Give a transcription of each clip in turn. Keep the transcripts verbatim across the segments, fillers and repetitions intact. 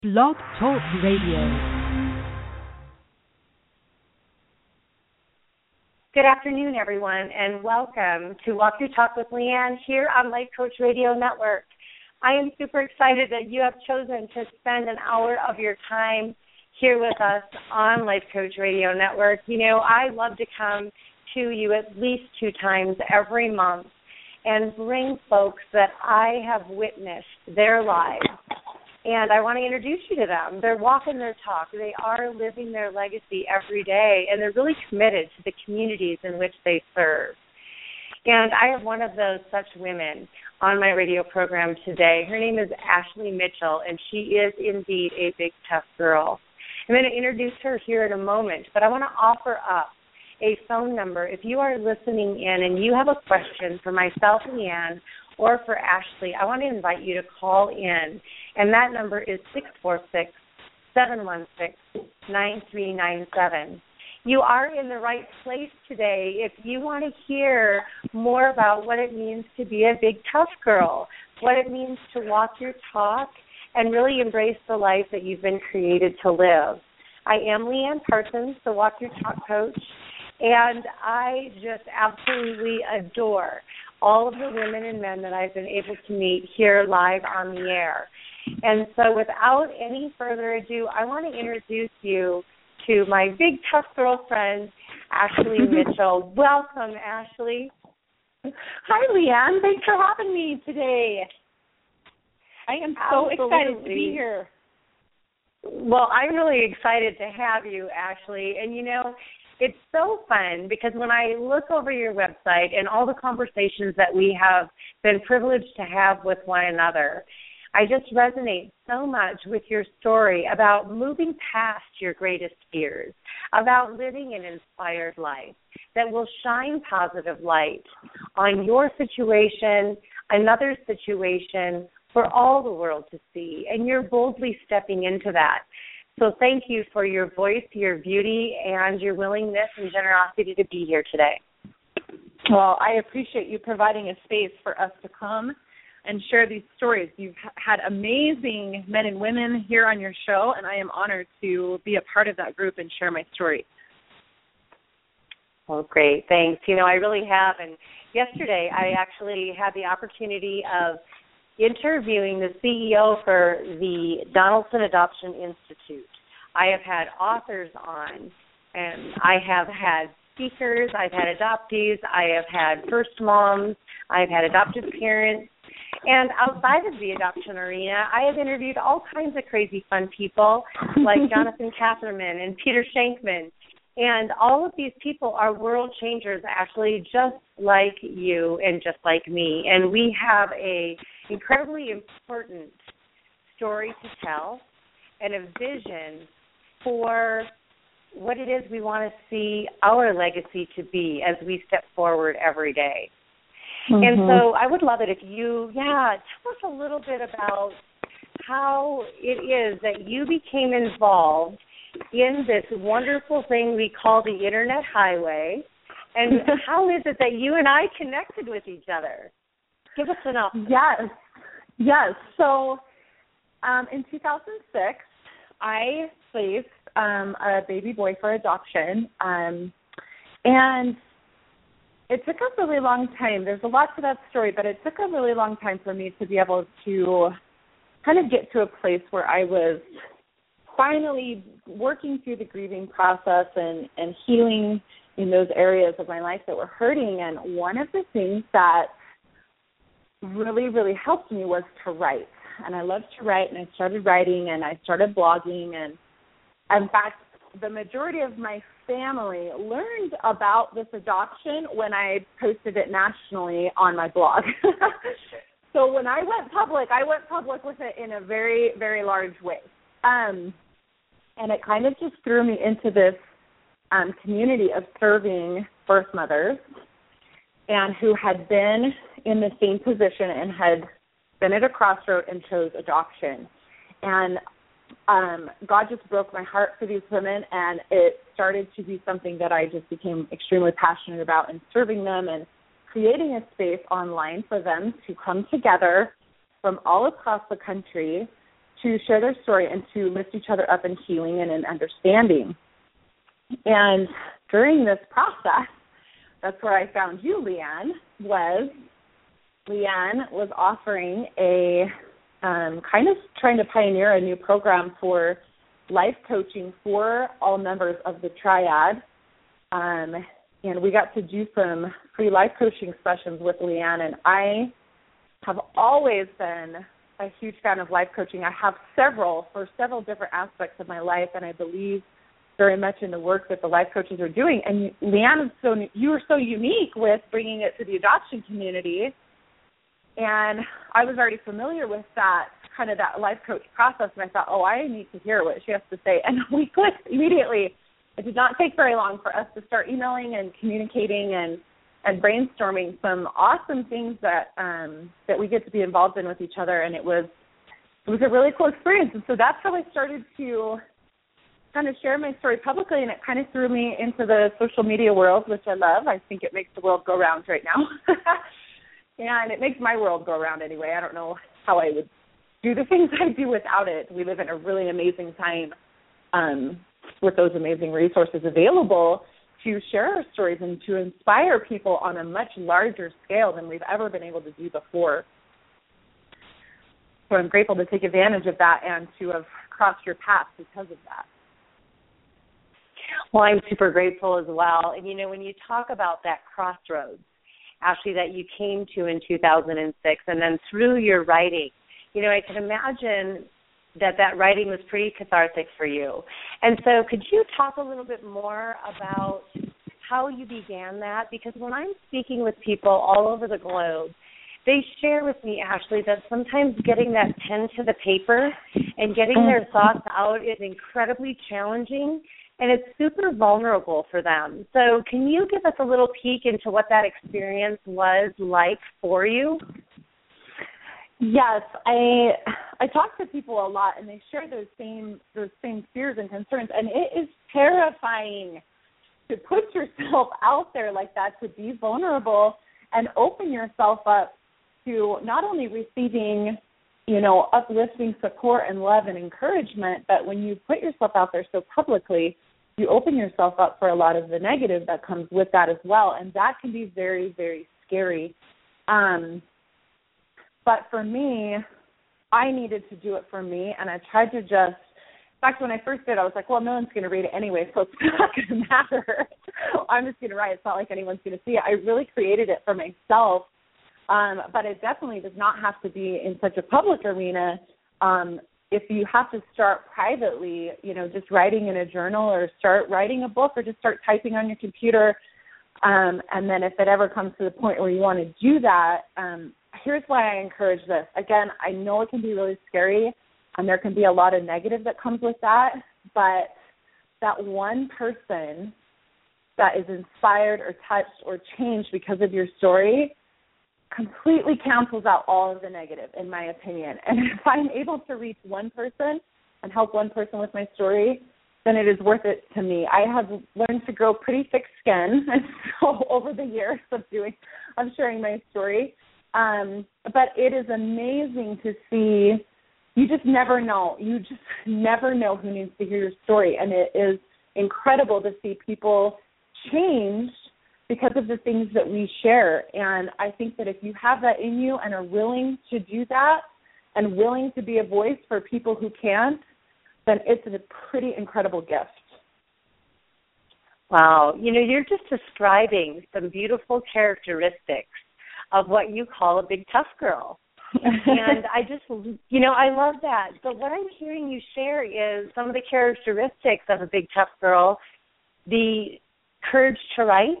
Blog Talk Radio. Good afternoon, everyone, and welcome to Walk Your Talk with Leanne here on Life Coach Radio Network. I am super excited that you have chosen to spend an hour of your time here with us on Life Coach Radio Network. You know, I love to come to you at least two times every month and bring folks that I have witnessed their lives. And I want to introduce you to them. They're walking their talk. They are living their legacy every day, and they're really committed to the communities in which they serve. And I have one of those such women on my radio program today. Her name is Ashley Mitchell, and she is indeed a big, tough girl. I'm going to introduce her here in a moment, but I want to offer up a phone number. If you are listening in and you have a question for myself, Leanne, or for Ashley, I want to invite you to call in, and that number is six four six, seven one six, nine three nine seven. You are in the right place today if you want to hear more about what it means to be a big, tough girl, what it means to walk your talk, and really embrace the life that you've been created to live. I am Leanne Parsons, the Walk Your Talk coach, and I just absolutely adore all of the women and men that I've been able to meet here live on the air. And so without any further ado, I want to introduce you to my big, tough girlfriend, Ashley Mitchell. Welcome, Ashley. Hi, Leanne. Thanks for having me today. I am so Absolutely. excited to be here. Well, I'm really excited to have you, Ashley. And, you know, it's so fun because when I look over your website and all the conversations that we have been privileged to have with one another, I just resonate so much with your story about moving past your greatest fears, about living an inspired life that will shine positive light on your situation, another situation, for all the world to see. And you're boldly stepping into that. So thank you for your voice, your beauty, and your willingness and generosity to be here today. Well, I appreciate you providing a space for us to come and share these stories. You've had amazing men and women here on your show, and I am honored to be a part of that group and share my story. Well, great. Thanks. You know, I really have. And yesterday I actually had the opportunity of interviewing the C E O for the Donaldson Adoption Institute. I have had authors on, and I have had speakers, I've had adoptees, I have had first moms, I've had adoptive parents, and outside of the adoption arena, I have interviewed all kinds of crazy fun people like Jonathan Catherman and Peter Shankman. And all of these people are world changers, actually, just like you and just like me. And we have a incredibly important story to tell and a vision for what it is we want to see our legacy to be as we step forward every day. Mm-hmm. And so I would love it if you, yeah, tell us a little bit about how it is that you became involved in this wonderful thing we call the Internet Highway, and how is it that you and I connected with each other? Give us an update. Yes, yes. So um, in two thousand six, I placed um, a baby boy for adoption, um, and it took a really long time. There's a lot to that story, but it took a really long time for me to be able to kind of get to a place where I was finally working through the grieving process and, and healing in those areas of my life that were hurting. And one of the things that really, really helped me was to write. And I loved to write, and I started writing, and I started blogging. And in fact, the majority of my family learned about this adoption when I posted it nationally on my blog. So when I went public, I went public with it in a very, very large way. Um, and it kind of just threw me into this um, community of serving birth mothers and who had been in the same position and had been at a crossroad and chose adoption. And um, God just broke my heart for these women, and it started to be something that I just became extremely passionate about in serving them and creating a space online for them to come together from all across the country to share their story and to lift each other up in healing and in understanding. And during this process, that's where I found you, Leanne, was Leanne was offering a um, kind of trying to pioneer a new program for life coaching for all members of the triad. Um, and we got to do some free life coaching sessions with Leanne, and I have always been a huge fan of life coaching. I have several for several different aspects of my life, and I believe very much in the work that the life coaches are doing. And Leanne, is so you were so unique with bringing it to the adoption community, and I was already familiar with that kind of that life coach process, and I thought, oh, I need to hear what she has to say. And we clicked immediately. It did not take very long for us to start emailing and communicating and, and brainstorming some awesome things that um, that we get to be involved in with each other, and it was it was a really cool experience. And so that's how I started to kind of share my story publicly, and it kind of threw me into the social media world, which I love. I think it makes the world go round right now. Yeah, and it makes my world go around anyway. I don't know how I would do the things I do without it. We live in a really amazing time um, with those amazing resources available to share our stories and to inspire people on a much larger scale than we've ever been able to do before. So I'm grateful to take advantage of that and to have crossed your path because of that. Well, I'm super grateful as well. And, you know, when you talk about that crossroads, Ashley, that you came to in two thousand six, and then through your writing, you know, I can imagine that that writing was pretty cathartic for you. And so could you talk a little bit more about how you began that? Because when I'm speaking with people all over the globe, they share with me, Ashley, that sometimes getting that pen to the paper and getting their thoughts out is incredibly challenging, and it's super vulnerable for them. So can you give us a little peek into what that experience was like for you? Yes, I I talk to people a lot, and they share those same those same fears and concerns, and it is terrifying to put yourself out there like that, to be vulnerable and open yourself up to not only receiving, you know, uplifting support and love and encouragement, but when you put yourself out there so publicly, you open yourself up for a lot of the negative that comes with that as well, and that can be very, very scary. Um, but for me, I needed to do it for me, and I tried to just, in fact, when I first did, I was like, well, no one's going to read it anyway, so it's not going to matter. I'm just going to write. It's not like anyone's going to see it. I really created it for myself, um, but it definitely does not have to be in such a public arena. Um, if you have to start privately, you know, just writing in a journal or start writing a book or just start typing on your computer, um, and then if it ever comes to the point where you want to do that, um, here's why I encourage this. Again, I know it can be really scary, and there can be a lot of negative that comes with that, but that one person that is inspired or touched or changed because of your story completely cancels out all of the negative, in my opinion. And if I'm able to reach one person and help one person with my story, then it is worth it to me. I have learned to grow pretty thick skin so over the years of doing, of sharing my story. Um, but it is amazing to see. You just never know. You just never know who needs to hear your story. And it is incredible to see people change because of the things that we share. And I think that if you have that in you and are willing to do that and willing to be a voice for people who can't, then it's a pretty incredible gift. Wow. You know, you're just describing some beautiful characteristics of what you call a big tough girl. And I just, you know, I love that. But what I'm hearing you share is some of the characteristics of a big tough girl: the courage to write,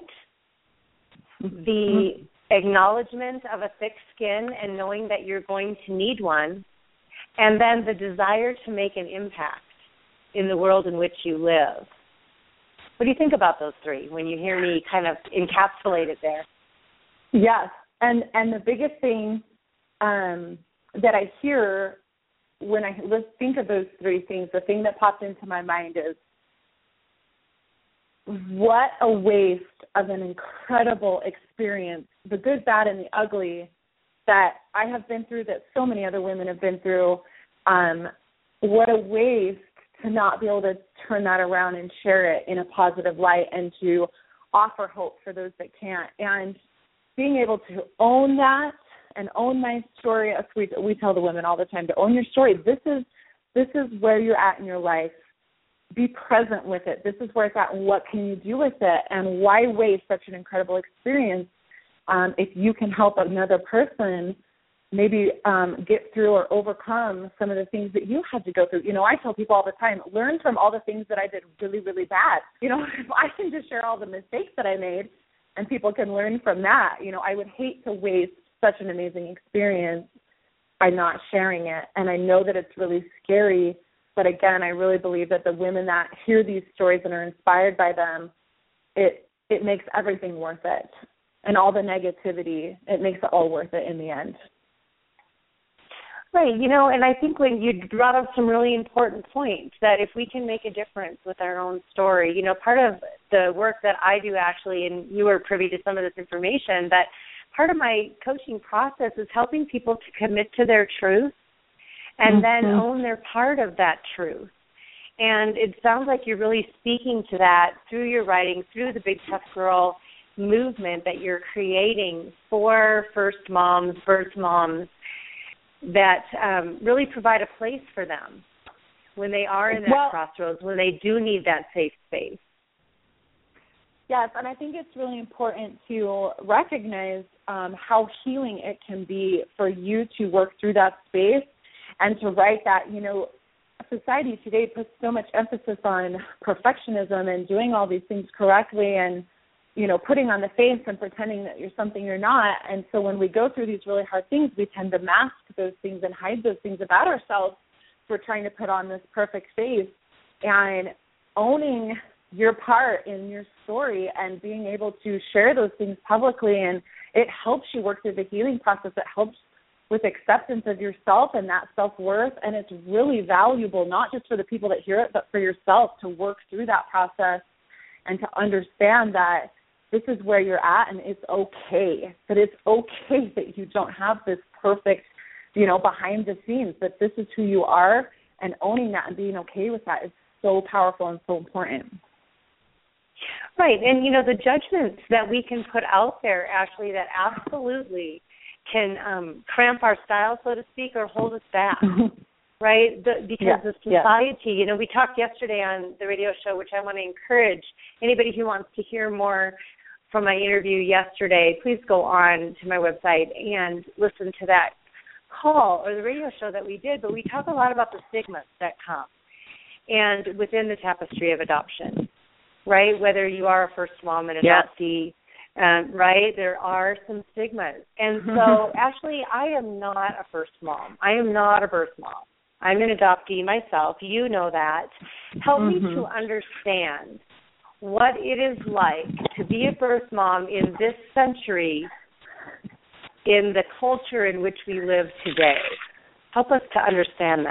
the acknowledgement of a thick skin and knowing that you're going to need one, and then the desire to make an impact in the world in which you live. What do you think about those three when you hear me kind of encapsulate it there? Yes, and and the biggest thing um, that I hear when I think of those three things, the thing that popped into my mind is, what a waste of an incredible experience, the good, bad, and the ugly that I have been through, that so many other women have been through, um, what a waste to not be able to turn that around and share it in a positive light and to offer hope for those that can't. And being able to own that and own my story, we, we tell the women all the time to own your story. This is this is where you're at in your life. Be present with it. This is where it's at, and what can you do with it? And why waste such an incredible experience um, if you can help another person maybe um, get through or overcome some of the things that you had to go through. You know, I tell people all the time, learn from all the things that I did really, really bad. You know, if I can just share all the mistakes that I made and people can learn from that, you know, I would hate to waste such an amazing experience by not sharing it. And I know that it's really scary, but again, I really believe that the women that hear these stories and are inspired by them, it it makes everything worth it. And all the negativity, it makes it all worth it in the end. Right, you know, and I think when you brought up some really important points, that if we can make a difference with our own story, you know, part of the work that I do actually, and you were privy to some of this information, that part of my coaching process is helping people to commit to their truth and mm-hmm. then own their part of that truth. And it sounds like you're really speaking to that through your writing, through the Big Tough Girl movement that you're creating for first moms, birth moms, that um, really provide a place for them when they are in that well, crossroads, when they do need that safe space. Yes, and I think it's really important to recognize um, how healing it can be for you to work through that space and to write that, you know, society today puts so much emphasis on perfectionism and doing all these things correctly and, you know, putting on the face and pretending that you're something you're not. And so when we go through these really hard things, we tend to mask those things and hide those things about ourselves. We're trying to put on this perfect face. And owning your part in your story and being able to share those things publicly, and it helps you work through the healing process. It helps with acceptance of yourself and that self-worth, and it's really valuable, not just for the people that hear it, but for yourself to work through that process and to understand that this is where you're at, and it's okay, that it's okay that you don't have this perfect, you know, behind the scenes, that this is who you are, and owning that and being okay with that is so powerful and so important. Right, and, you know, the judgments that we can put out there, Ashley, that absolutely can um, cramp our style, so to speak, or hold us back. Right, the, because yeah, the society, yeah. you know, we talked yesterday on the radio show, which I want to encourage anybody who wants to hear more from my interview yesterday, please go on to my website and listen to that call or the radio show that we did. But we talk a lot about the stigmas that come and within the tapestry of adoption, right, whether you are a first mom and adoptee, yeah. um, right, there are some stigmas. And so, Ashley, I am not a first mom. I am not a birth mom. I'm an adoptee myself. You know that. Help mm-hmm. me to understand what it is like to be a birth mom in this century, in the culture in which we live today. Help us to understand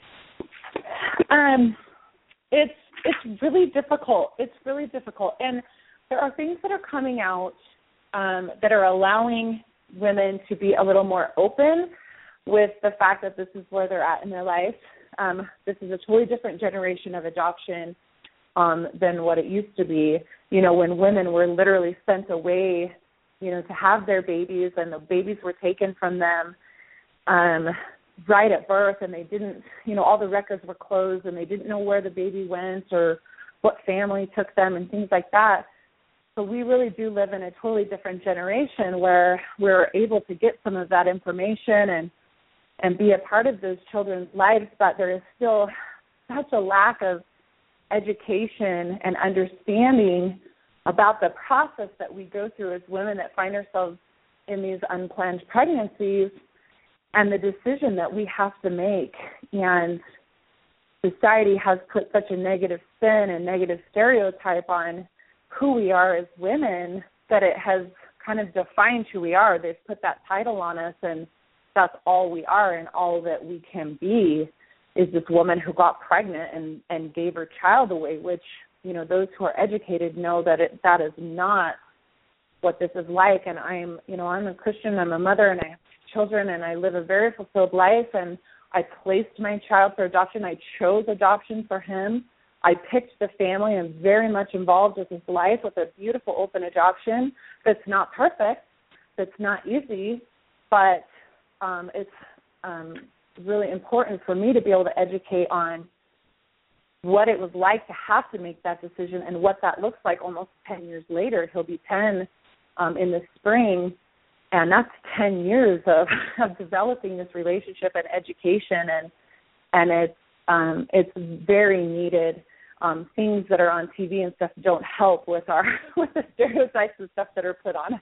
that. Um, it's it's really difficult. It's really difficult. And there are things that are coming out um, that are allowing women to be a little more open with the fact that this is where they're at in their life. Um, this is a totally different generation of adoption um, than what it used to be. You know, when women were literally sent away, you know, to have their babies, and the babies were taken from them um, right at birth, and they didn't, you know, all the records were closed, and they didn't know where the baby went or what family took them and things like that. So we really do live in a totally different generation where we're able to get some of that information and and be a part of those children's lives, but there is still such a lack of education and understanding about the process that we go through as women that find ourselves in these unplanned pregnancies and the decision that we have to make. And society has put such a negative spin and negative stereotype on who we are as women that it has kind of defined who we are. They've put that title on us, and that's all we are, and all that we can be is this woman who got pregnant and, and gave her child away, which, you know, those who are educated know that it, that is not what this is like. And I'm, you know, I'm a Christian, I'm a mother, and I have children, and I live a very fulfilled life, and I placed my child for adoption. I chose adoption for him. I picked the family. I'm very much involved with his life with a beautiful open adoption that's not perfect, that's not easy, but um, it's um, really important for me to be able to educate on what it was like to have to make that decision and what that looks like almost ten years later. He'll be ten um, in the spring, and that's ten years of, of developing this relationship and education, and and it's um, it's very needed. Um, things that are on T V and stuff don't help with our with the stereotypes and stuff that are put on us.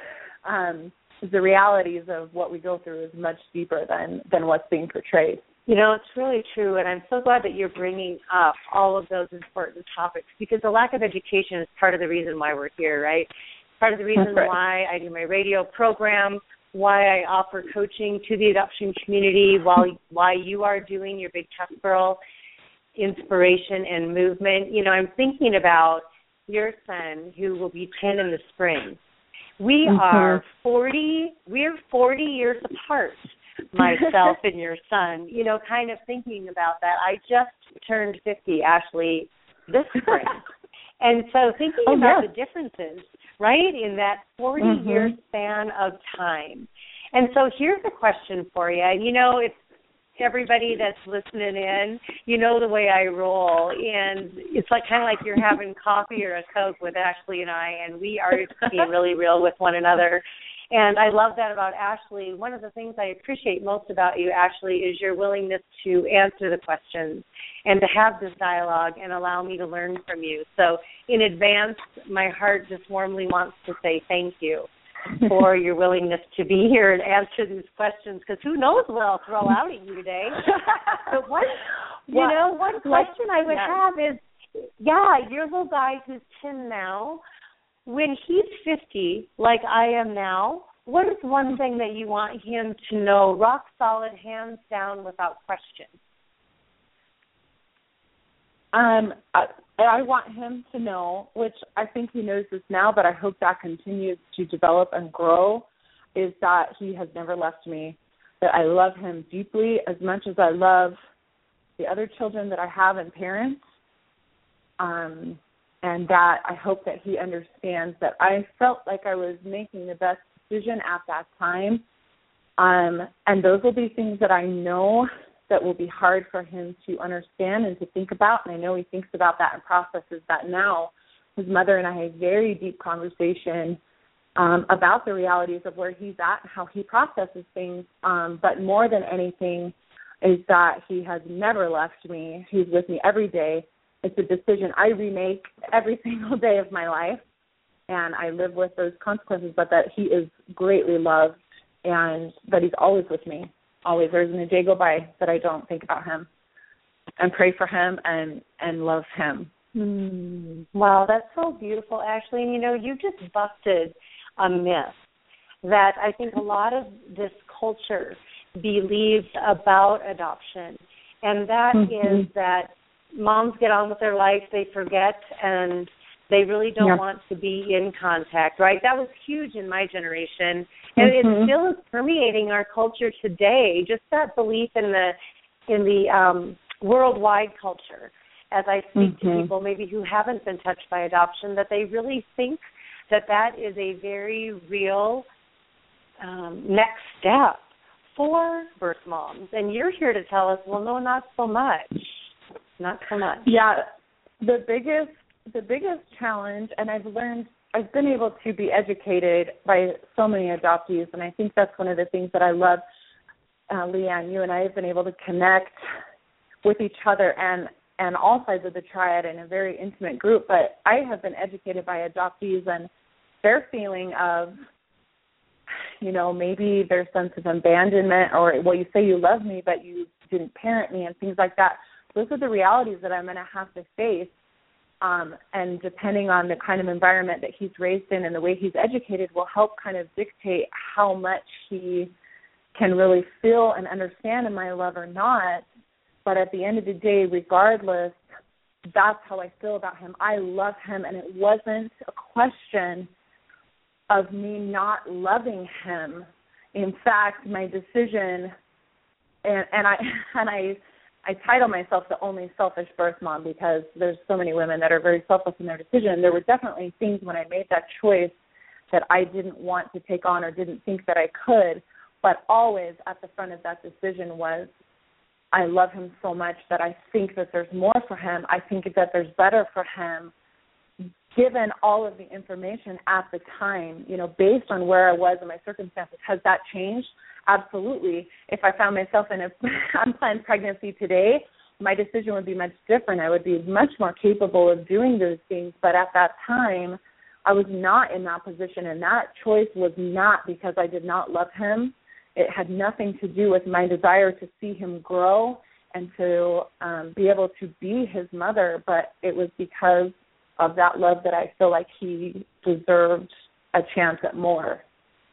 Um, the realities of what we go through is much deeper than than what's being portrayed. You know, it's really true, and I'm so glad that you're bringing up all of those important topics, because the lack of education is part of the reason why we're here, right? Part of the reason right. why I do my radio program, why I offer coaching to the adoption community, while why you are doing your Big Tough Girl inspiration and movement. You know, I'm thinking about your son, who will be ten in the spring. We mm-hmm. are forty, we're forty years apart, myself and your son, you know, kind of thinking about that. I just turned fifty, Ashley, this spring. And so thinking oh, about yeah. the differences, right, in that forty-year mm-hmm. span of time. And so here's a question for you. And, you know, it's everybody that's listening in, you know the way I roll, and it's like kind of like you're having coffee or a Coke with Ashley and I, and we are being really real with one another. And I love that about Ashley. One of the things I appreciate most about you, Ashley, is your willingness to answer the questions and to have this dialogue and allow me to learn from you. So in advance, my heart just warmly wants to say thank you for your willingness to be here and answer these questions, because who knows what I'll throw out at you today. But one, you well, know, one question I would yeah. have is, yeah, your little guy who's ten now, when he's fifty, like I am now, what is one thing that you want him to know, rock solid, hands down, without question? Um, I, I want him to know, which I think he knows this now, but I hope that continues to develop and grow, is that he has never left me, that I love him deeply as much as I love the other children that I have and parents, um, and that I hope that he understands that I felt like I was making the best decision at that time, um, and those will be things that I know that will be hard for him to understand and to think about, and I know he thinks about that and processes that now. His mother and I had a very deep conversation um, about the realities of where he's at and how he processes things, um, but more than anything is that he has never left me. He's with me every day. It's a decision I remake every single day of my life, and I live with those consequences, but that he is greatly loved and that he's always with me. Always. There isn't a day go by that I don't think about him and pray for him and, and love him. Mm. Wow, that's so beautiful, Ashley. And, you know, you just busted a myth that I think a lot of this culture believes about adoption, and that mm-hmm. is that moms get on with their life, they forget, and they really don't yeah. want to be in contact, right? That was huge in my generation, and mm-hmm. it still is permeating our culture today, just that belief in the in the um, worldwide culture. As I speak mm-hmm. to people maybe who haven't been touched by adoption, that they really think that that is a very real um, next step for birth moms. And you're here to tell us, well, no, not so much. Not so much. Yeah, the biggest the biggest challenge, and I've learned, I've been able to be educated by so many adoptees, and I think that's one of the things that I love, uh, Leanne, you and I have been able to connect with each other and, and all sides of the triad in a very intimate group, but I have been educated by adoptees and their feeling of, you know, maybe their sense of abandonment or, well, you say you love me, but you didn't parent me and things like that. Those are the realities that I'm going to have to face. Um, and depending on the kind of environment that he's raised in and the way he's educated will help kind of dictate how much he can really feel and understand in my love or not. But at the end of the day, regardless, that's how I feel about him. I love him, and it wasn't a question of me not loving him. In fact, my decision and, and I and I I title myself the only selfish birth mom because there's so many women that are very selfless in their decision. There were definitely things when I made that choice that I didn't want to take on or didn't think that I could, but always at the front of that decision was, I love him so much that I think that there's more for him. I think that there's better for him, given all of the information at the time, you know, based on where I was and my circumstances. Has that changed? Absolutely. If I found myself in an unplanned pregnancy today, my decision would be much different. I would be much more capable of doing those things. But at that time, I was not in that position, and that choice was not because I did not love him. It had nothing to do with my desire to see him grow and to um, be able to be his mother, but it was because of that love that I feel like he deserved a chance at more.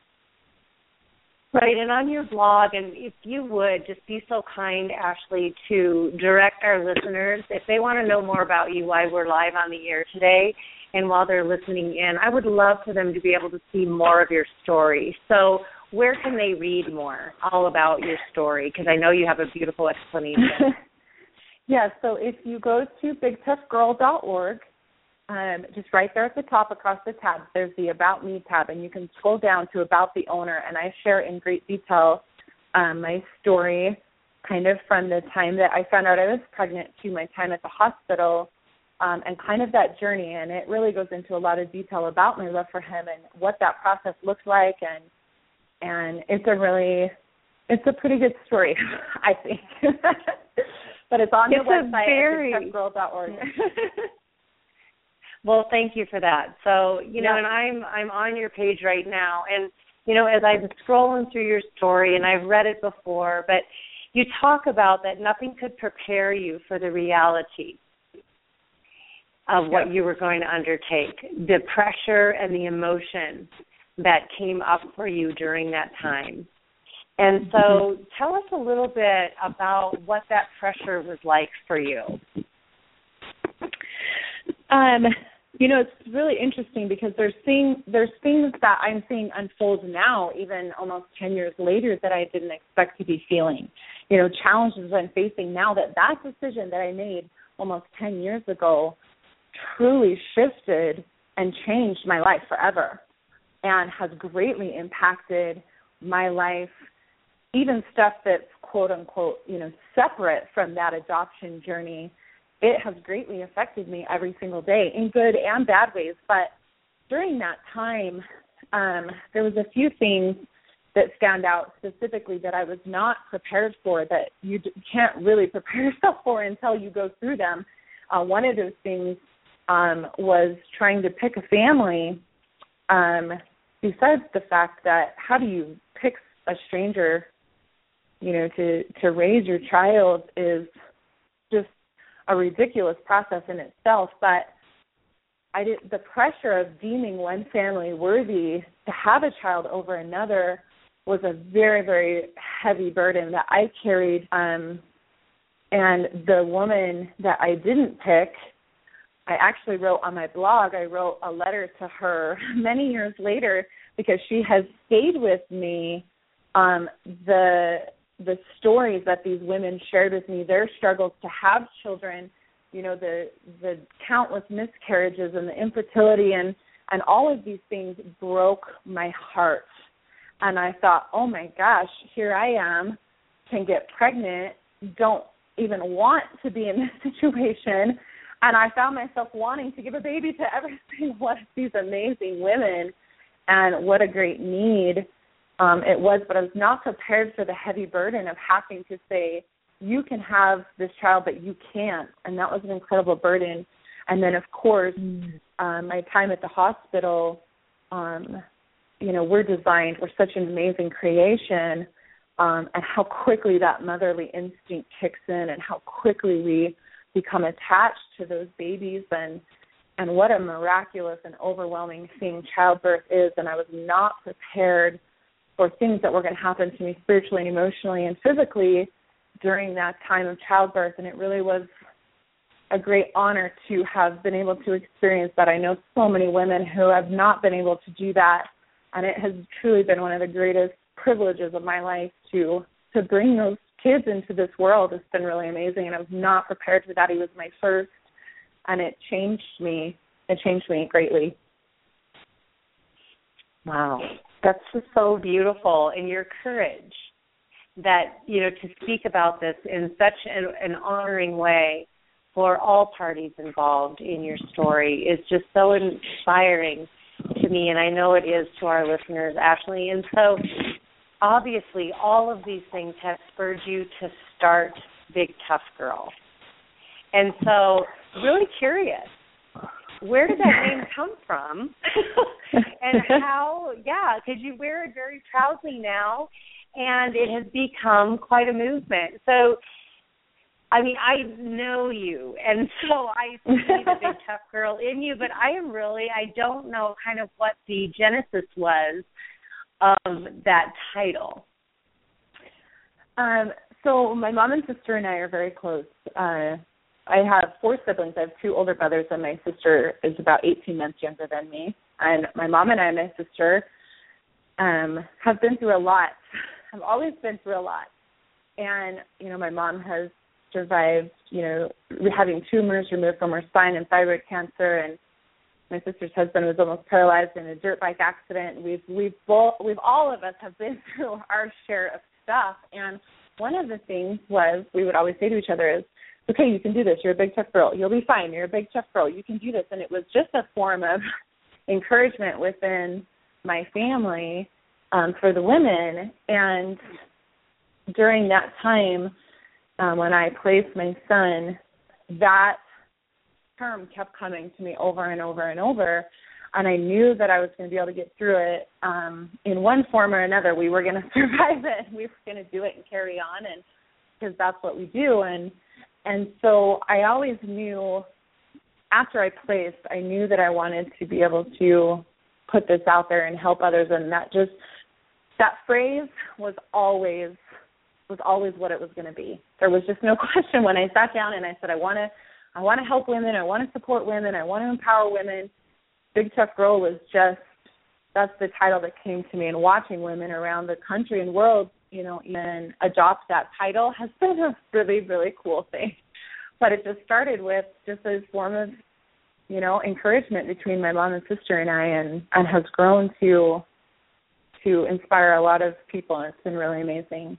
Right, and on your blog, and if you would, just be so kind, Ashley, to direct our listeners, if they want to know more about you while we're live on the air today and while they're listening in, I would love for them to be able to see more of your story. So where can they read more all about your story? Because I know you have a beautiful explanation. Yeah, so if you go to big tough girl dot org, Um, just right there at the top across the tab, there's the About Me tab, and you can scroll down to About the Owner, and I share in great detail um, my story kind of from the time that I found out I was pregnant to my time at the hospital um, and kind of that journey, and it really goes into a lot of detail about my love for him and what that process looked like, and and it's a really, it's a pretty good story, I think. But it's on it's the website very... at big tough girl dot org. Well, thank you for that. So, you know, yeah. and I'm I'm on your page right now, and, you know, as I'm scrolling through your story, and I've read it before, but you talk about that nothing could prepare you for the reality of what yeah. you were going to undertake, the pressure and the emotion that came up for you during that time. And so mm-hmm. tell us a little bit about what that pressure was like for you. Um, you know, it's really interesting because there's things, there's things that I'm seeing unfold now, even almost ten years later, that I didn't expect to be feeling. You know, challenges I'm facing now, that that decision that I made almost ten years ago truly shifted and changed my life forever and has greatly impacted my life, even stuff that's quote unquote, you know, separate from that adoption journey. It has greatly affected me every single day in good and bad ways. But during that time, um, there was a few things that stand out specifically that I was not prepared for, that you can't really prepare yourself for until you go through them. Uh, one of those things um, was trying to pick a family, um, besides the fact that how do you pick a stranger, you know, to, to raise your child is just a ridiculous process in itself, but I did, the pressure of deeming one family worthy to have a child over another was a very, very heavy burden that I carried. Um, and the woman that I didn't pick, I actually wrote on my blog, I wrote a letter to her many years later because she has stayed with me. Um, the the stories that these women shared with me, their struggles to have children, you know, the the countless miscarriages and the infertility and, and all of these things broke my heart. And I thought, oh, my gosh, here I am, can get pregnant, don't even want to be in this situation. And I found myself wanting to give a baby to every single one of these amazing women, and what a great need Um, it was, but I was not prepared for the heavy burden of having to say, you can have this child, but you can't. And that was an incredible burden. And then, of course, mm. um, my time at the hospital, um, you know, we're designed, we're such an amazing creation, um, and how quickly that motherly instinct kicks in and how quickly we become attached to those babies, and and what a miraculous and overwhelming thing childbirth is. And I was not prepared for things that were going to happen to me spiritually and emotionally and physically during that time of childbirth. And it really was a great honor to have been able to experience that. I know so many women who have not been able to do that, and it has truly been one of the greatest privileges of my life to to bring those kids into this world has been really amazing, and I was not prepared for that. He was my first, and it changed me. It changed me greatly. Wow. That's just so beautiful. And your courage that, you know, to speak about this in such an, an honoring way for all parties involved in your story is just so inspiring to me, and I know it is to our listeners, Ashley. And so, obviously, all of these things have spurred you to start Big Tough Girl. And so, really curious, where did that name come from? And how, yeah, because you wear it very proudly now, and it has become quite a movement. So, I mean, I know you, and so I see the Big Tough Girl in you, but I am really, I don't know kind of what the genesis was of that title. Um, so my mom and sister and I are very close. Uh, I have four siblings. I have two older brothers, and my sister is about eighteen months younger than me. And my mom and I and my sister um, have been through a lot. I've always been through a lot. And, you know, my mom has survived, you know, having tumors removed from her spine and thyroid cancer, and my sister's husband was almost paralyzed in a dirt bike accident. We've we've both we've all of us have been through our share of stuff, and one of the things was we would always say to each other is, okay, you can do this. You're a big tough girl. You'll be fine. You're a big tough girl. You can do this. And it was just a form of encouragement within my family um, for the women. And during that time, Um, when I placed my son, that term kept coming to me over and over and over, and I knew that I was going to be able to get through it um, in one form or another. We were going to survive it. We were going to do it and carry on, and because that's what we do. And and so I always knew, after I placed, I knew that I wanted to be able to put this out there and help others, and that just that phrase was always. was always what it was going to be. There was just no question when I sat down and I said, I want to I want to help women, I want to support women, I want to empower women. Big Tough Girl was just, that's the title that came to me. And watching women around the country and world, you know, even adopt that title has been a really, really cool thing. But it just started with just a form of, you know, encouragement between my mom and sister and I, and, and has grown to to inspire a lot of people, and it's been really amazing.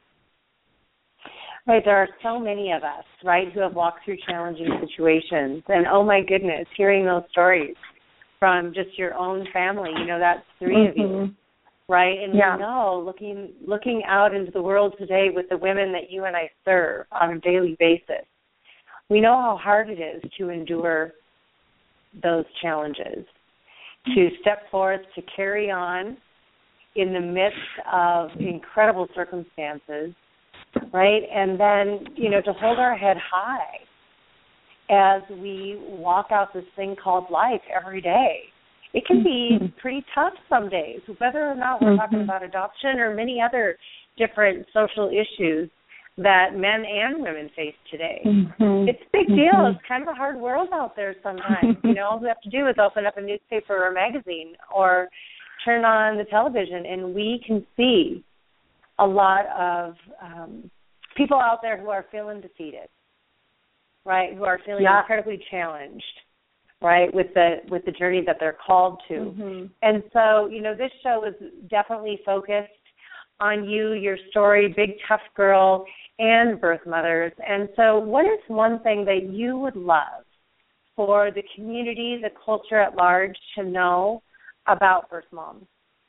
Right, there are so many of us, right, who have walked through challenging situations. And, oh, my goodness, hearing those stories from just your own family, you know, that's three mm-hmm. of you, right? And yeah. you know, looking looking out into the world today with the women that you and I serve on a daily basis, we know how hard it is to endure those challenges, to step forth, to carry on in the midst of incredible circumstances, right? And then, you know, to hold our head high as we walk out this thing called life every day. It can be pretty tough some days, whether or not we're mm-hmm. talking about adoption or many other different social issues that men and women face today. Mm-hmm. It's a big deal. Mm-hmm. It's kind of a hard world out there sometimes. You know, all we have to do is open up a newspaper or a magazine or turn on the television, and we can see a lot of um, people out there who are feeling defeated, right, who are feeling yeah. incredibly challenged, right, with the with the journey that they're called to. Mm-hmm. And so, you know, this show is definitely focused on you, your story, Big Tough Girl, and birth mothers. And so what is one thing that you would love for the community, the culture at large, to know about birth moms?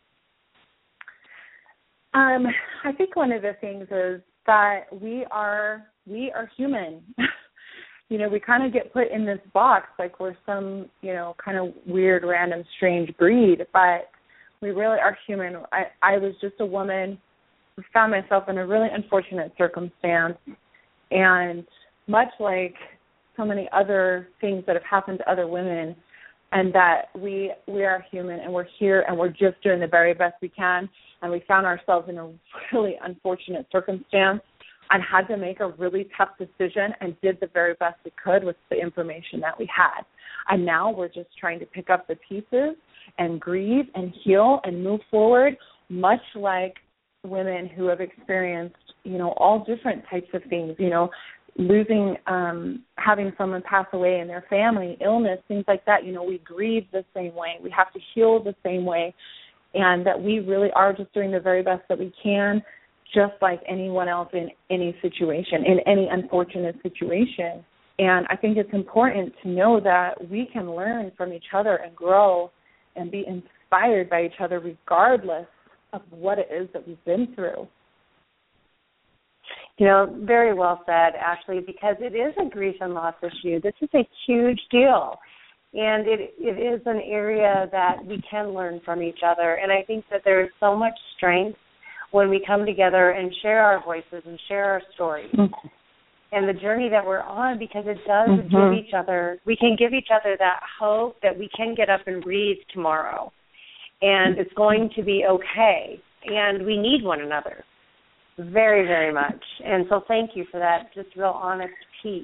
Um, I think one of the things is that we are we are human. You know, we kind of get put in this box like we're some, you know, kind of weird, random, strange breed, but we really are human. I, I was just a woman who found myself in a really unfortunate circumstance, and much like so many other things that have happened to other women, and that we we are human, and we're here, and we're just doing the very best we can, and we found ourselves in a really unfortunate circumstance and had to make a really tough decision and did the very best we could with the information that we had. And now we're just trying to pick up the pieces and grieve and heal and move forward, much like women who have experienced you know, all different types of things, you know, losing, um, having someone pass away in their family, illness, things like that. You know, we grieve the same way. We have to heal the same way, and that we really are just doing the very best that we can, just like anyone else in any situation, in any unfortunate situation. And I think it's important to know that we can learn from each other and grow and be inspired by each other regardless of what it is that we've been through. You know, very well said, Ashley, because it is a grief and loss issue. This is a huge deal, and it it is an area that we can learn from each other. And I think that there is so much strength when we come together and share our voices and share our stories mm-hmm. and the journey that we're on, because it does mm-hmm. give each other, we can give each other that hope that we can get up and breathe tomorrow, and it's going to be okay, and we need one another very, very much. And so thank you for that just real honest peek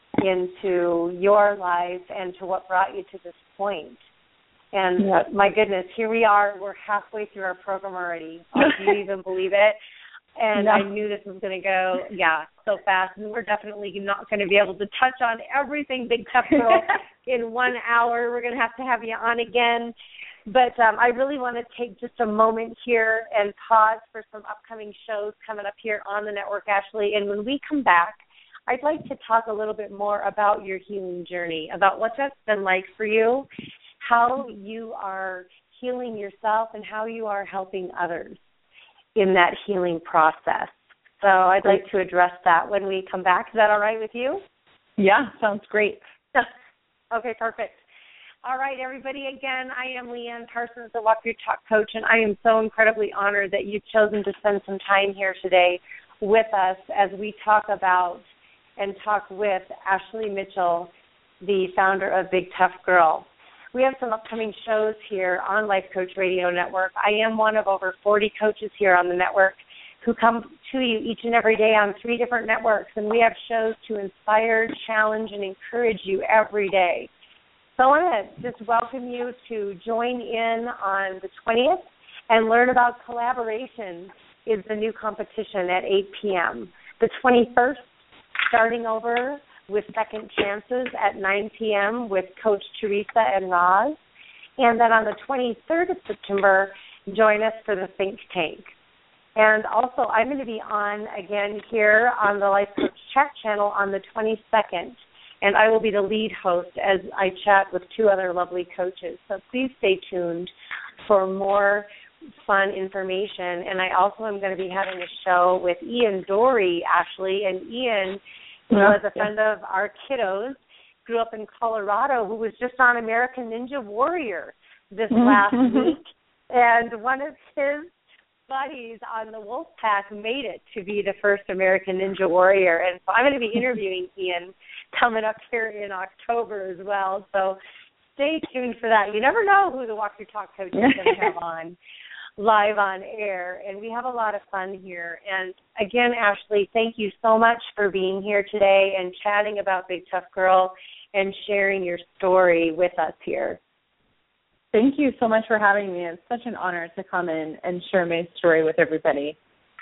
into your life and to what brought you to this point. And yep. my goodness, here we are. We're halfway through our program already. Oh, can you even believe it? And yeah. I knew this was going to go, yeah, so fast. And we're definitely not going to be able to touch on everything Big Tough Girl in one hour. We're going to have to have you on again. But um, I really want to take just a moment here and pause for some upcoming shows coming up here on the network, Ashley. And when we come back, I'd like to talk a little bit more about your healing journey, about what that's been like for you, how you are healing yourself, and how you are helping others in that healing process. So I'd great. like to address that when we come back. Is that all right with you? Yeah, sounds great. Okay, perfect. All right, everybody, again, I am Leanne Parsons, the Walk Your Talk coach, and I am so incredibly honored that you've chosen to spend some time here today with us as we talk about and talk with Ashley Mitchell, the founder of Big Tough Girl. We have some upcoming shows here on Life Coach Radio Network. I am one of over forty coaches here on the network who come to you each and every day on three different networks, and we have shows to inspire, challenge, and encourage you every day. So I want to just welcome you to join in on the twentieth and learn about collaboration is the new competition at eight p.m. The twenty-first, starting over with Second Chances at nine p.m. with Coach Teresa and Roz. And then on the twenty-third of September, join us for the Think Tank. And also, I'm going to be on again here on the Life Coach Chat channel on the twenty-second. And I will be the lead host as I chat with two other lovely coaches. So please stay tuned for more fun information. And I also am going to be having a show with Ian Dory, Ashley. And Ian yeah, was a friend yeah. of our kiddos, grew up in Colorado, who was just on American Ninja Warrior this last week. And one of his buddies on the Wolfpack made it to be the first American Ninja Warrior. And so I'm going to be interviewing Ian coming up here in October as well. So stay tuned for that. You never know who the Walk Your Talk coach is going to have on live on air. And we have a lot of fun here. And again, Ashley, thank you so much for being here today and chatting about Big Tough Girl and sharing your story with us here. Thank you so much for having me. It's such an honor to come in and share my story with everybody.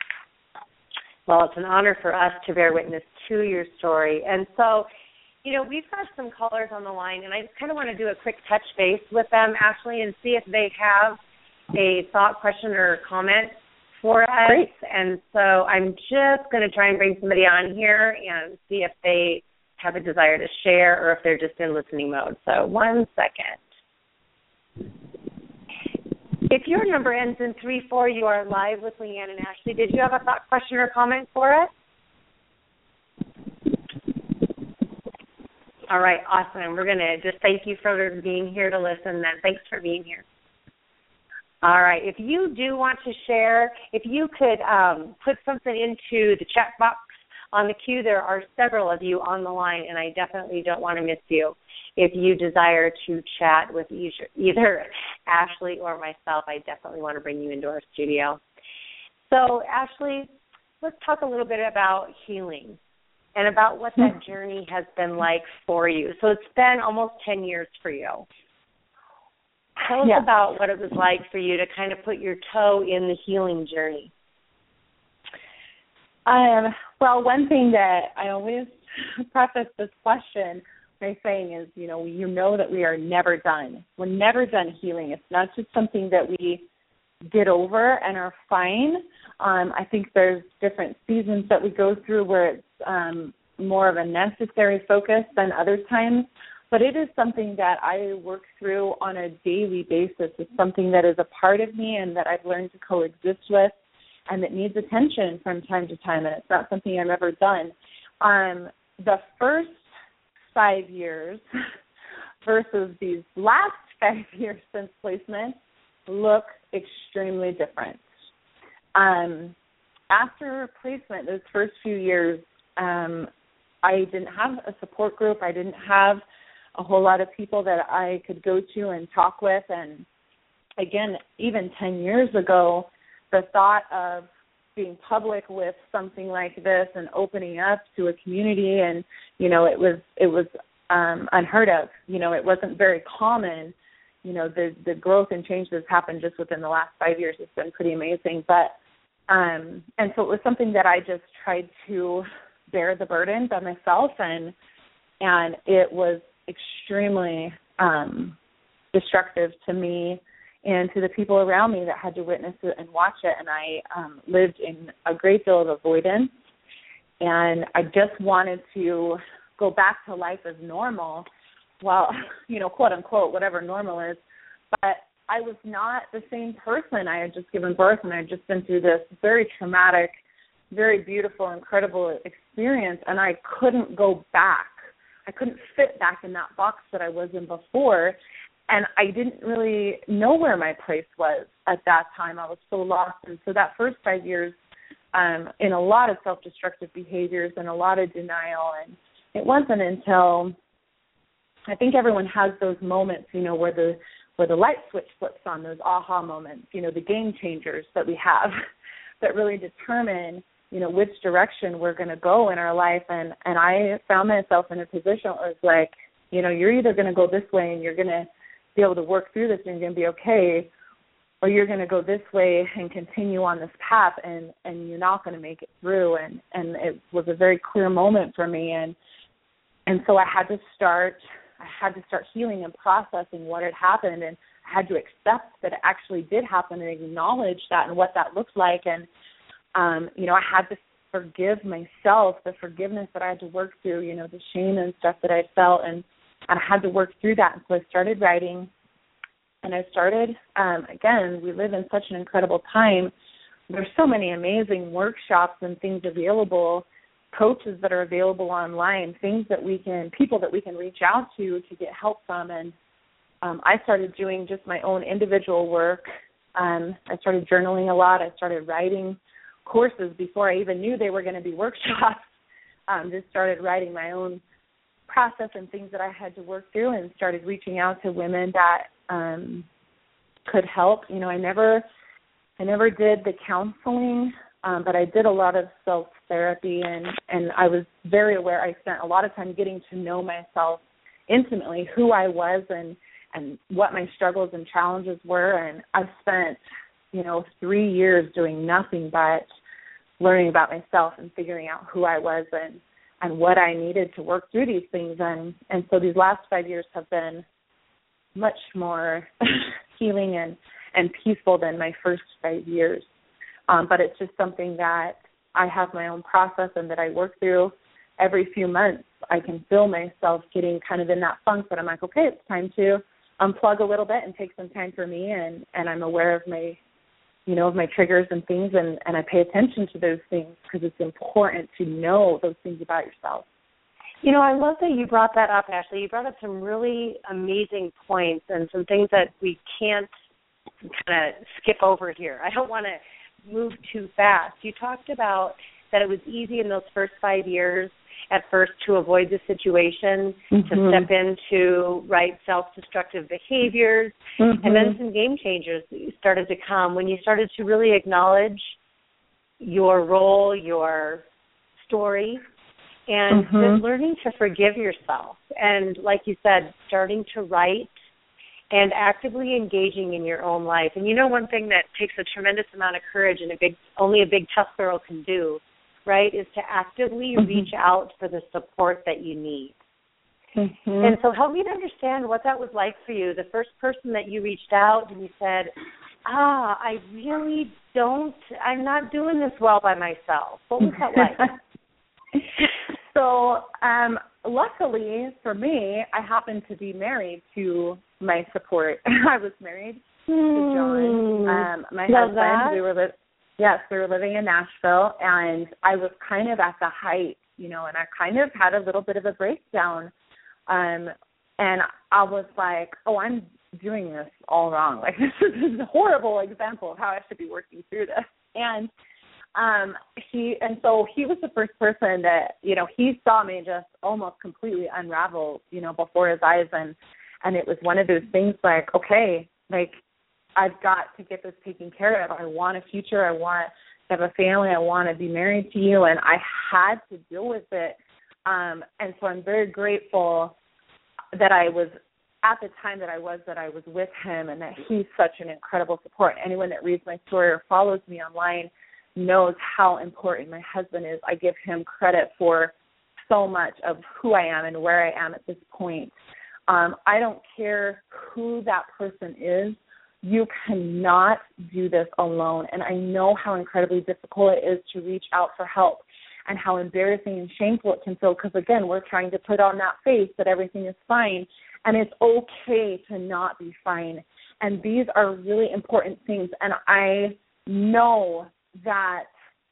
Well, it's an honor for us to bear witness to your story. And so, you know, we've got some callers on the line, and I just kind of want to do a quick touch base with them, Ashley, and see if they have a thought, question, or comment for us. Great. And so I'm just going to try and bring somebody on here and see if they have a desire to share or if they're just in listening mode. So one second. If your number ends in three four, you are live with Leanne and Ashley. Did you have a thought, question, or comment for us? All right, awesome. We're going to just thank you for being here to listen then. Thanks for being here. All right, if you do want to share, if you could um, put something into the chat box on the queue, there are several of you on the line, and I definitely don't want to miss you. If you desire to chat with either Ashley or myself, I definitely want to bring you into our studio. So, Ashley, let's talk a little bit about healing and about what that journey has been like for you. So it's been almost ten years for you. Tell us yeah. about what it was like for you to kind of put your toe in the healing journey. Um, well, one thing that I always preface this question by saying is, you know, you know that we are never done. We're never done healing. It's not just something that we get over and are fine. Um, I think there's different seasons that we go through where it's um, more of a necessary focus than other times. But it is something that I work through on a daily basis. It's something that is a part of me and that I've learned to coexist with and that needs attention from time to time, and it's not something I've ever done. Um, the first five years versus these last five years since placement look extremely different. Um, after placement, those first few years, um, I didn't have a support group. I didn't have a whole lot of people that I could go to and talk with. And again, even ten years ago, the thought of being public with something like this and opening up to a community, and, you know, it was it was um, unheard of. You know, it wasn't very common. You know, the the growth and change that's happened just within the last five years has been pretty amazing. But um, and so it was something that I just tried to bear the burden by myself, and and it was extremely um, destructive to me and to the people around me that had to witness it and watch it. And I um, lived in a great deal of avoidance, and I just wanted to go back to life as normal, well, you know, quote unquote, whatever normal is. But I was not the same person. I had just given birth, and I had just been through this very traumatic, very beautiful, incredible experience, and I couldn't go back. I couldn't fit back in that box that I was in before, and I didn't really know where my place was at that time. I was so lost, and so that first five years um, in a lot of self-destructive behaviors and a lot of denial, and it wasn't until, I think everyone has those moments, you know, where the where the light switch flips on, those aha moments, you know, the game changers that we have that really determine, you know, which direction we're going to go in our life. And, and I found myself in a position where it's like, you know, you're either going to go this way and you're going to be able to work through this and you're going to be okay, or you're going to go this way and continue on this path and, and you're not going to make it through. And, and it was a very clear moment for me. And, and so I had to start, I had to start healing and processing what had happened. And I had to accept that it actually did happen and acknowledge that and what that looked like. And, Um, you know, I had to forgive myself, the forgiveness that I had to work through, you know, the shame and stuff that I felt, and, and I had to work through that. And so I started writing, and I started, um, again, we live in such an incredible time. There's so many amazing workshops and things available, coaches that are available online, things that we can, people that we can reach out to to get help from. And um, I started doing just my own individual work. Um, I started journaling a lot. I started writing courses before I even knew they were going to be workshops. Um, just started writing my own process and things that I had to work through, and started reaching out to women that um, could help. You know, I never, I never did the counseling, um, but I did a lot of self-therapy, and, and I was very aware. I spent a lot of time getting to know myself intimately, who I was, and and what my struggles and challenges were. And I spent, you know, three years doing nothing but learning about myself and figuring out who I was and, and what I needed to work through these things. And, and so these last five years have been much more healing and, and peaceful than my first five years. Um, but it's just something that I have my own process and that I work through every few months. I can feel myself getting kind of in that funk, but I'm like, okay, it's time to unplug a little bit and take some time for me. And, and I'm aware of my you know, of my triggers and things, and, and I pay attention to those things because it's important to know those things about yourself. You know, I love that you brought that up, Ashley. You brought up some really amazing points and some things that we can't kind of skip over here. I don't want to move too fast. You talked about that it was easy in those first five years at first to avoid the situation, mm-hmm. to step into right self-destructive behaviors, mm-hmm. and then some game changers started to come when you started to really acknowledge your role, your story, and mm-hmm. learning to forgive yourself. And like you said, starting to write and actively engaging in your own life. And you know, one thing that takes a tremendous amount of courage and a big, only a big tough girl can do, right, is to actively mm-hmm. reach out for the support that you need. Mm-hmm. And so help me to understand what that was like for you, the first person that you reached out and you said, ah, I really don't, I'm not doing this well by myself. What was that like? So um, luckily for me, I happened to be married to my support. I was married to John, um, my Love husband. That. We were li- yes, we were living in Nashville, and I was kind of at the height, you know, and I kind of had a little bit of a breakdown. Um, and I was like, oh, I'm doing this all wrong. Like, this is a horrible example of how I should be working through this. And um, he, and so he was the first person that, you know, he saw me just almost completely unravel, you know, before his eyes. And, and it was one of those things like, okay, like, I've got to get this taken care of. I want a future. I want to have a family. I want to be married to you. And I had to deal with it. Um, and so I'm very grateful that I was, at the time that I was, that I was with him, and that he's such an incredible support. Anyone that reads my story or follows me online knows how important my husband is. I give him credit for so much of who I am and where I am at this point. Um, I don't care who that person is. You cannot do this alone. And I know how incredibly difficult it is to reach out for help, and how embarrassing and shameful it can feel, because, again, we're trying to put on that face that everything is fine, and it's okay to not be fine. And these are really important things, and I know that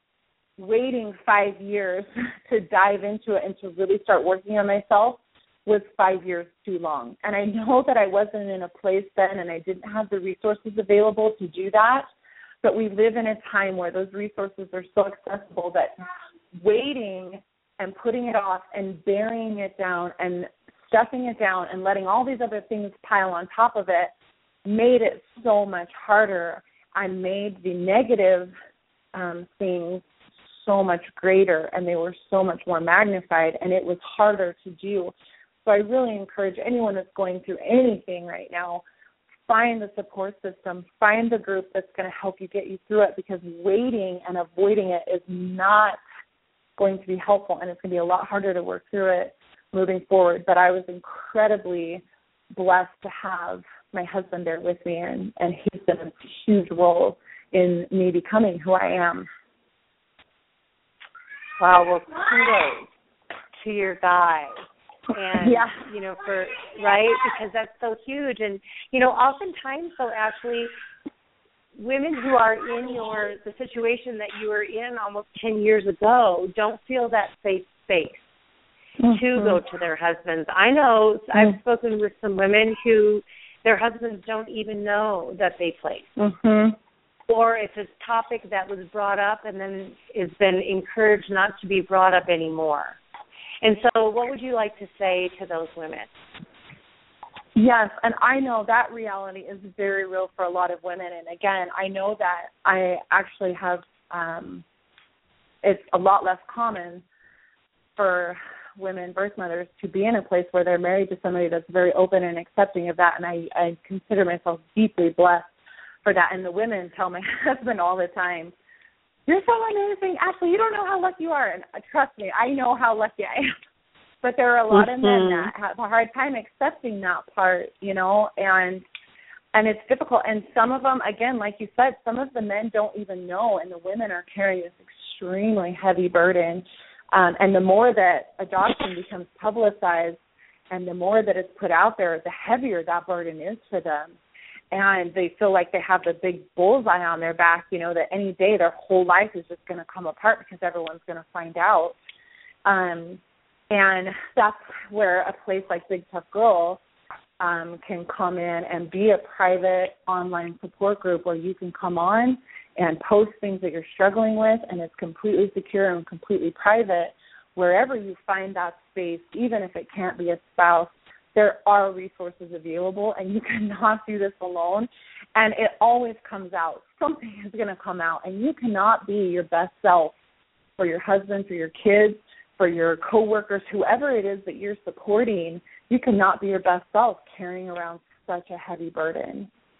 waiting five years to dive into it and to really start working on myself was five years too long. And I know that I wasn't in a place then, and I didn't have the resources available to do that, but we live in a time where those resources are so accessible that waiting and putting it off and burying it down and stuffing it down and letting all these other things pile on top of it made it so much harder. I made the negative um, things so much greater, and they were so much more magnified, and it was harder to do. So I really encourage anyone that's going through anything right now, find the support system, find the group that's going to help you get you through it, because waiting and avoiding it is not going to be helpful, and it's going to be a lot harder to work through it moving forward. But I was incredibly blessed to have my husband there with me, and, and he's been a huge role in me becoming who I am. Wow, well, kudos to your guy. And, yeah. you know, for, right, because that's so huge. And, you know, oftentimes, though, Ashley, women who are in your the situation that you were in almost ten years ago don't feel that safe space mm-hmm. to go to their husbands. I know mm-hmm. I've spoken with some women who their husbands don't even know that they play. Mm-hmm. Or it's a topic that was brought up and then has been encouraged not to be brought up anymore. And so what would you like to say to those women? Yes, and I know that reality is very real for a lot of women. And, again, I know that I actually have um, – it's a lot less common for women, birth mothers, to be in a place where they're married to somebody that's very open and accepting of that. And I, I consider myself deeply blessed for that. And the women tell my husband all the time, "You're so amazing, Ashley. You don't know how lucky you are." And uh, trust me, I know how lucky I am. But there are a lot mm-hmm. of men that have a hard time accepting that part, you know, and and it's difficult. And some of them, again, like you said, some of the men don't even know, and the women are carrying this extremely heavy burden. Um, and the more that adoption becomes publicized and the more that it's put out there, the heavier that burden is for them. And they feel like they have the big bullseye on their back, you know, that any day their whole life is just going to come apart because everyone's going to find out. Um, and that's where a place like Big Tough Girl um, can come in and be a private online support group where you can come on and post things that you're struggling with, and it's completely secure and completely private. Wherever you find that space, even if it can't be a spouse, there are resources available, and you cannot do this alone. And it always comes out. Something is going to come out, and you cannot be your best self for your husband, for your kids, for your coworkers, whoever it is that you're supporting. You cannot be your best self carrying around such a heavy burden.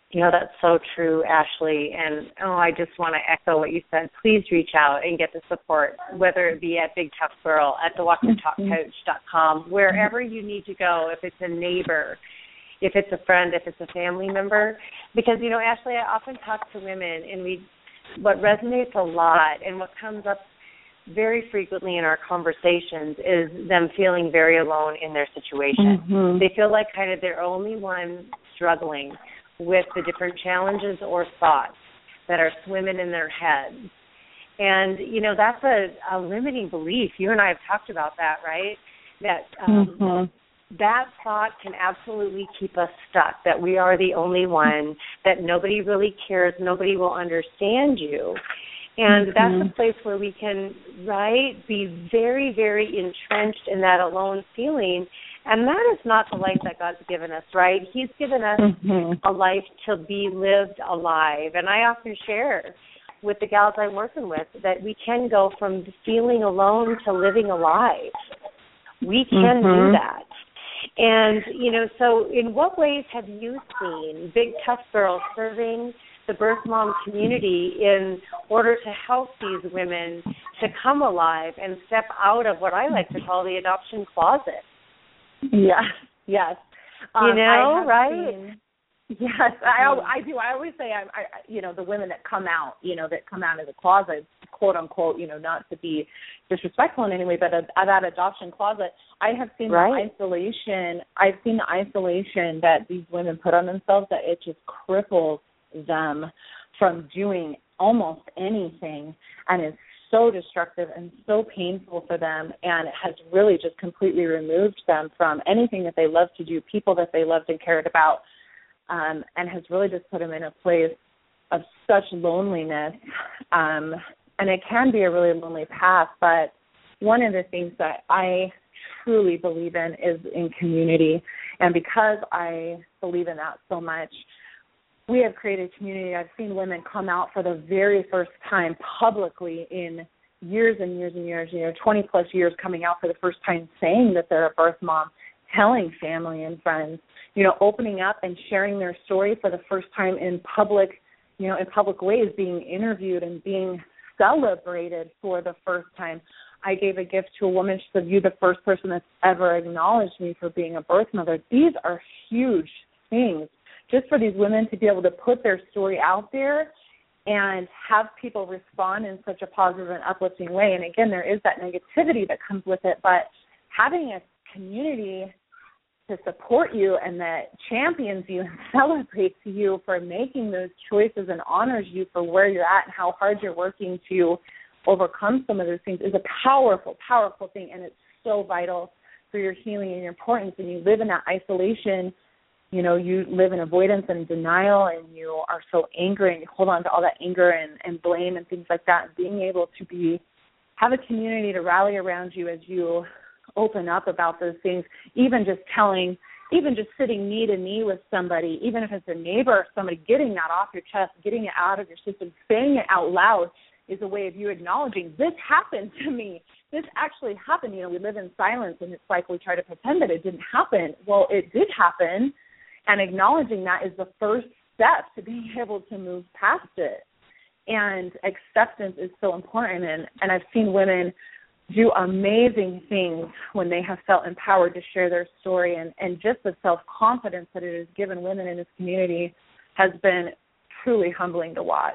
You know, that's so true, Ashley. And, oh, I just want to echo what you said. Please reach out and get the support, whether it be at Big Tough Girl, at the walk your talk coach dot com, wherever you need to go, if it's a neighbor, if it's a friend, if it's a family member. Because, you know, Ashley, I often talk to women, and we, what resonates a lot and what comes up very frequently in our conversations is them feeling very alone in their situation. Mm-hmm. They feel like kind of they're only one struggling with the different challenges or thoughts that are swimming in their heads. And, you know, that's a, a limiting belief. You and I have talked about that, right? That um, mm-hmm. that thought can absolutely keep us stuck, that we are the only one, that nobody really cares, nobody will understand you. And mm-hmm. that's a place where we can, right, be very, very entrenched in that alone feeling. And that is not the life that God's given us, right? He's given us mm-hmm. a life to be lived alive. And I often share with the gals I'm working with that we can go from feeling alone to living alive. We can mm-hmm. do that. And, you know, so in what ways have you seen Big Tough Girl serving the birth mom community in order to help these women to come alive and step out of what I like to call the adoption closet? Yes, yes. Um, you know, right? Seen, yes, I, I do. I always say, I, I, you know, the women that come out, you know, that come out of the closet, quote unquote, you know, not to be disrespectful in any way, but a, that adoption closet, I have seen right. the isolation. I've seen the isolation that these women put on themselves, that it just cripples them from doing almost anything, and is so destructive and so painful for them, and it has really just completely removed them from anything that they love to do, people that they loved and cared about, um, and has really just put them in a place of such loneliness. Um, and it can be a really lonely path, but one of the things that I truly believe in is in community. And because I believe in that so much, we have created community. I've seen women come out for the very first time publicly in years and years and years, you know, twenty plus years, coming out for the first time saying that they're a birth mom, telling family and friends, you know, opening up and sharing their story for the first time in public, you know, in public ways, being interviewed and being celebrated for the first time. I gave a gift to a woman. She said, "You're the first person that's ever acknowledged me for being a birth mother." These are huge things. Just for these women to be able to put their story out there and have people respond in such a positive and uplifting way. And again, there is that negativity that comes with it, but having a community to support you and that champions you and celebrates you for making those choices and honors you for where you're at and how hard you're working to overcome some of those things is a powerful, powerful thing. And it's so vital for your healing and your importance. When you live in that isolation, you know, you live in avoidance and denial, and you are so angry, and you hold on to all that anger and, and blame and things like that. And being able to be have a community to rally around you as you open up about those things, even just telling, even just sitting knee to knee with somebody, even if it's a neighbor or somebody, getting that off your chest, getting it out of your system, saying it out loud is a way of you acknowledging, this happened to me. This actually happened. You know, we live in silence, and it's like we try to pretend that it didn't happen. Well, it did happen. And acknowledging that is the first step to being able to move past it. And acceptance is so important. And, and I've seen women do amazing things when they have felt empowered to share their story. And, and just the self-confidence that it has given women in this community has been truly humbling to watch.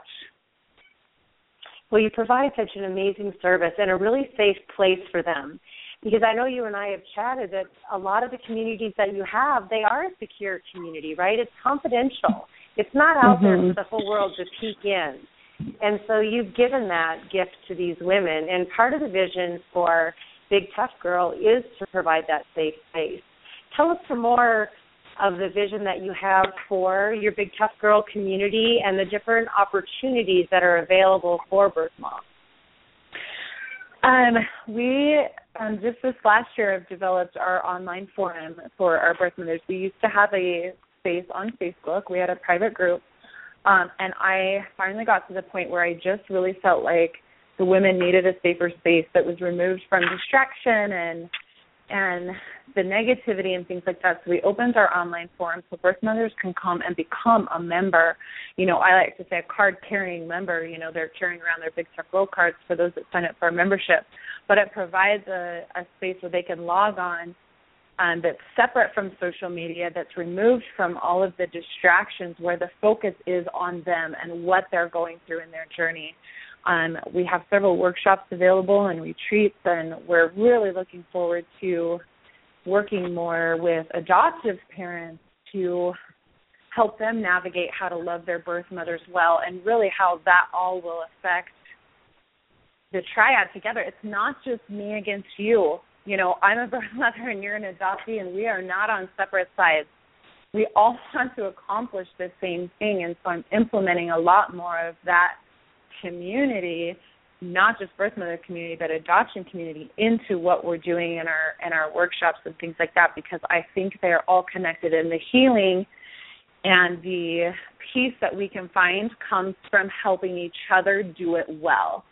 Well, you provide such an amazing service and a really safe place for them. Because I know you and I have chatted that a lot of the communities that you have, they are a secure community, right? It's confidential. It's not out mm-hmm. there for the whole world to peek in. And so you've given that gift to these women. And part of the vision for Big Tough Girl is to provide that safe space. Tell us some more of the vision that you have for your Big Tough Girl community and the different opportunities that are available for birth moms. Um, we um, just this last year have developed our online forum for our birth mothers. We used to have a space on Facebook. We had a private group, um, and I finally got to the point where I just really felt like the women needed a safer space that was removed from distraction and and the negativity and things like that. So we opened our online forum so birth mothers can come and become a member. You know, I like to say a card-carrying member. You know, they're carrying around their Big Tough Girl cards for those that sign up for a membership. But it provides a, a space where they can log on um, that's separate from social media, that's removed from all of the distractions, where the focus is on them and what they're going through in their journey. Um, we have several workshops available and retreats, and we're really looking forward to working more with adoptive parents to help them navigate how to love their birth mothers well, and really how that all will affect the triad together. It's not just me against you. You know, I'm a birth mother and you're an adoptee, and we are not on separate sides. We all want to accomplish the same thing, and so I'm implementing a lot more of that community, not just birth mother community, but adoption community, into what we're doing in our in our workshops and things like that, because I think they're all connected, and the healing and the peace that we can find comes from helping each other do it well.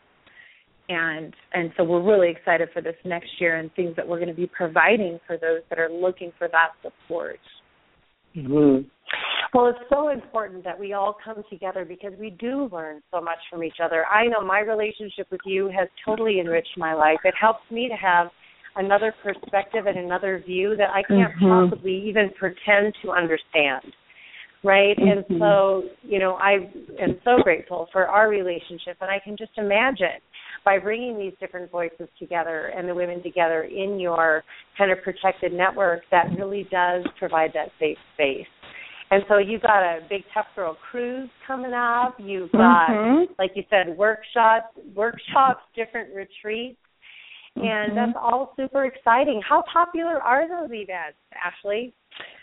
And and so we're really excited for this next year and things that we're going to be providing for those that are looking for that support. Mm-hmm. Well, it's so important that we all come together, because we do learn so much from each other. I know my relationship with you has totally enriched my life. It helps me to have another perspective and another view that I can't mm-hmm. possibly even pretend to understand, right? Mm-hmm. And so, you know, I am so grateful for our relationship, and I can just imagine by bringing these different voices together and the women together in your kind of protected network, that really does provide that safe space. And so you've got a Big Tough Girl cruise coming up. You've got, mm-hmm. like you said, workshops, workshops, different retreats, mm-hmm. and that's all super exciting. How popular are those events, Ashley?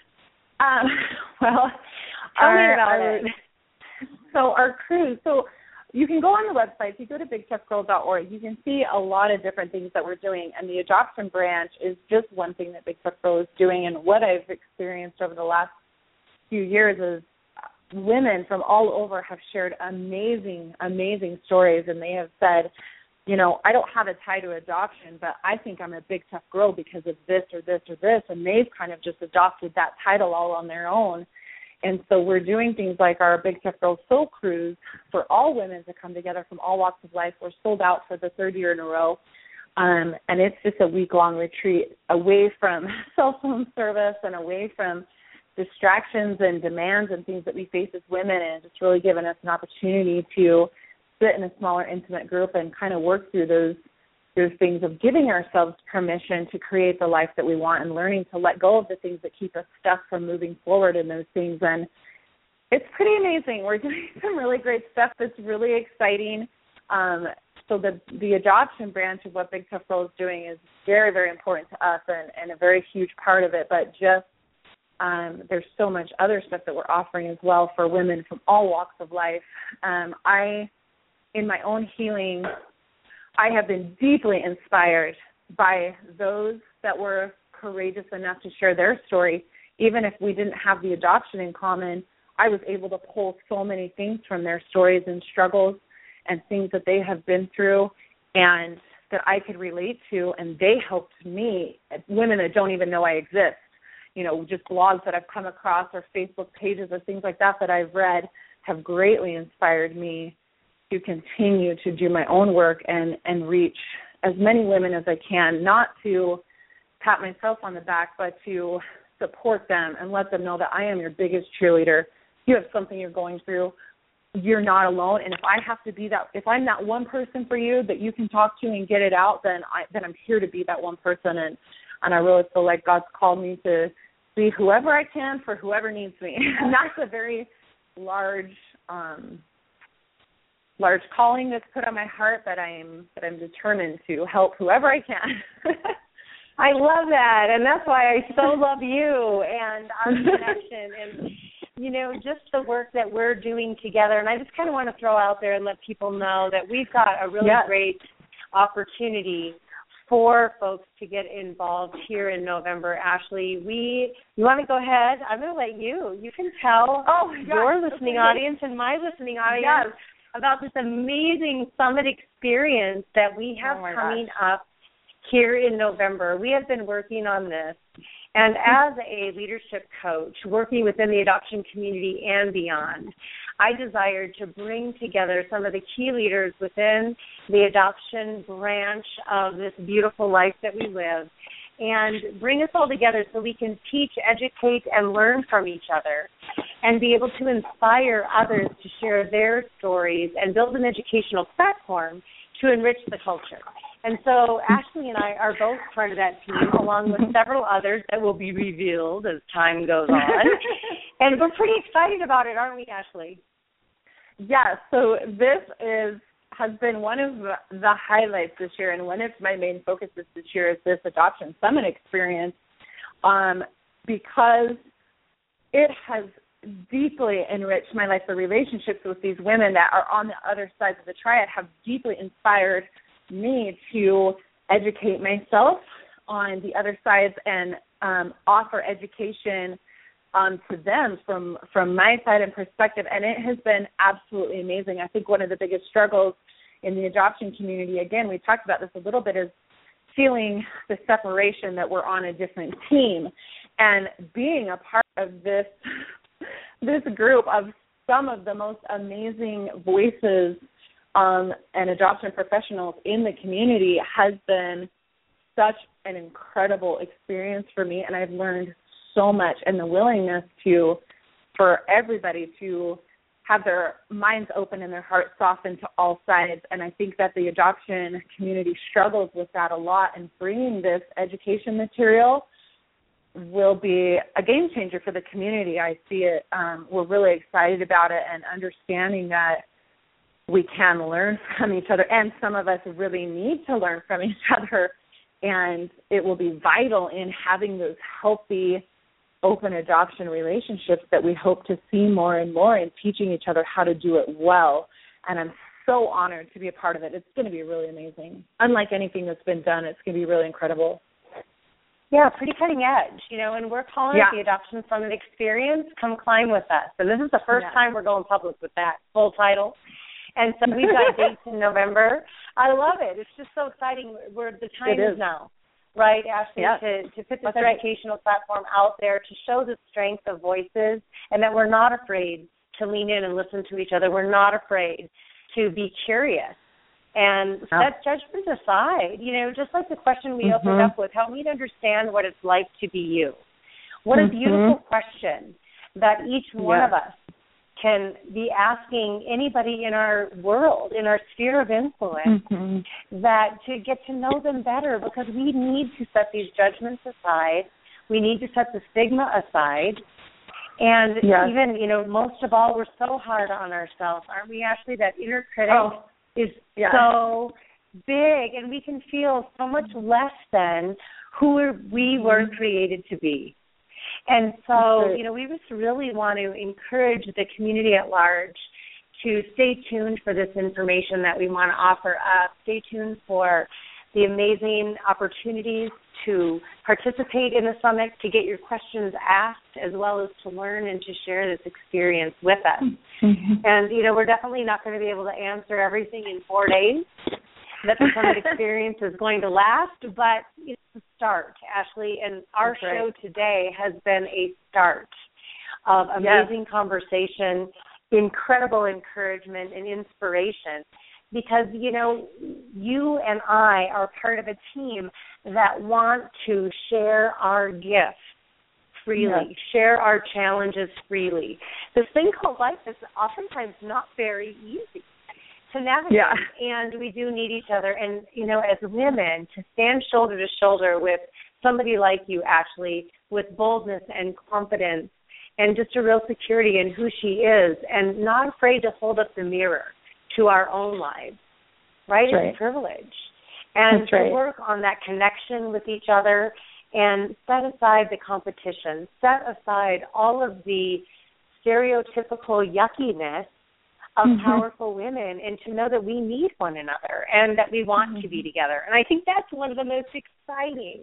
Um, well, tell our, me about our, it. So our cruise, so you can go on the website. If you go to big tough girl dot org, you can see a lot of different things that we're doing, and the adoption branch is just one thing that Big Tough Girl is doing. And what I've experienced over the last few years is women from all over have shared amazing, amazing stories, and they have said, you know, I don't have a tie to adoption, but I think I'm a big tough girl because of this or this or this, and they've kind of just adopted that title all on their own. And so we're doing things like our Big Tough Girl Soul Cruise for all women to come together from all walks of life. We're sold out for the third year in a row, um, and it's just a week-long retreat away from cell phone service and away from distractions and demands and things that we face as women, and it's really given us an opportunity to sit in a smaller, intimate group and kind of work through those those things of giving ourselves permission to create the life that we want, and learning to let go of the things that keep us stuck from moving forward in those things. And it's pretty amazing. We're doing some really great stuff that's really exciting. Um, so the the adoption branch of what Big Tough Girl is doing is very, very important to us, and, and a very huge part of it. But just Um, there's so much other stuff that we're offering as well for women from all walks of life. Um, I, in my own healing, I have been deeply inspired by those that were courageous enough to share their story. Even if we didn't have the adoption in common, I was able to pull so many things from their stories and struggles and things that they have been through and that I could relate to, and they helped me, women that don't even know I exist. You know, just blogs that I've come across or Facebook pages or things like that that I've read have greatly inspired me to continue to do my own work and, and reach as many women as I can, not to pat myself on the back, but to support them and let them know that I am your biggest cheerleader. If you have something you're going through, you're not alone. And if I have to be that, if I'm that one person for you that you can talk to and get it out, then I then I'm here to be that one person. And, and I really feel like God's called me to be whoever I can for whoever needs me. And that's a very large, um, large calling that's put on my heart, but I'm that I'm determined to help whoever I can. I love that, and that's why I so love you and our connection, and you know, just the work that we're doing together. And I just kind of want to throw out there and let people know that we've got a really yes. great opportunity for folks to get involved here in November. Ashley, we you want to go ahead? I'm going to let you. You can tell oh, your listening okay. audience and my listening audience yes. about this amazing summit experience that we have oh coming gosh. up here in November. We have been working on this. And as a leadership coach, working within the adoption community and beyond, I desired to bring together some of the key leaders within the adoption branch of this beautiful life that we live and bring us all together so we can teach, educate, and learn from each other and be able to inspire others to share their stories and build an educational platform to enrich the culture. And so Ashley and I are both part of that team, along with several others that will be revealed as time goes on. And we're pretty excited about it, aren't we, Ashley? Yes. So this is has been one of the highlights this year, and one of my main focuses this year is this Adoption Summit experience, um, because it has deeply enriched my life. The relationships with these women that are on the other side of the triad have deeply inspired me to educate myself on the other sides and um, offer education um, to them from, from my side and perspective. And it has been absolutely amazing. I think one of the biggest struggles in the adoption community, again, we talked about this a little bit, is feeling the separation that we're on a different team. And being a part of this this group of some of the most amazing voices um, and adoption professionals in the community has been such an incredible experience for me, and I've learned so much. And the willingness to, for everybody to have their minds open and their hearts softened to all sides. And I think that the adoption community struggles with that a lot, and bringing this education material will be a game changer for the community. I see it. Um, we're really excited about it, and understanding that we can learn from each other, and some of us really need to learn from each other, and it will be vital in having those healthy, open adoption relationships that we hope to see more and more, and teaching each other how to do it well. And I'm so honored to be a part of it. It's going to be really amazing. Unlike anything that's been done, it's going to be really incredible. Yeah, pretty cutting edge, you know, and we're calling yeah. it the Adoption Summit Experience. Come climb with us. And this is the first yeah. time we're going public with that full title. And so we've got dates in November. I love it. It's just so exciting. We're the time is. is now, right, Ashley, yeah. to, to put this That's educational right. platform out there to show the strength of voices, and that we're not afraid to lean in and listen to each other. We're not afraid to be curious and oh. set judgment aside. You know, just like the question we mm-hmm. opened up with, help me to understand what it's like to be you. What mm-hmm. a beautiful question that each one yeah. of us can be asking anybody in our world, in our sphere of influence, mm-hmm. that to get to know them better, because we need to set these judgments aside. We need to set the stigma aside. And yes. even, you know, most of all, we're so hard on ourselves, aren't we, Ashley? That inner critic oh. is yeah. so big, and we can feel so much less than who we were created to be. And so, you know, we just really want to encourage the community at large to stay tuned for this information that we want to offer up. Stay tuned for the amazing opportunities to participate in the summit, to get your questions asked, as well as to learn and to share this experience with us. Mm-hmm. And, you know, we're definitely not going to be able to answer everything in four days that the summit experience is going to last, but it's a start, Ashley, and our That's show right. today has been a start of amazing yes. conversation, incredible encouragement and inspiration, because, you know, you and I are part of a team that want to share our gifts freely, yes. share our challenges freely. This thing called life is oftentimes not very easy to navigate, yeah. and we do need each other. And, you know, as women, to stand shoulder to shoulder with somebody like you, Ashley, with boldness and confidence and just a real security in who she is, and not afraid to hold up the mirror to our own lives, right? That's It's right. a privilege. And That's to right. work on that connection with each other and set aside the competition, set aside all of the stereotypical yuckiness of mm-hmm. powerful women, and to know that we need one another and that we want mm-hmm. to be together. And I think that's one of the most exciting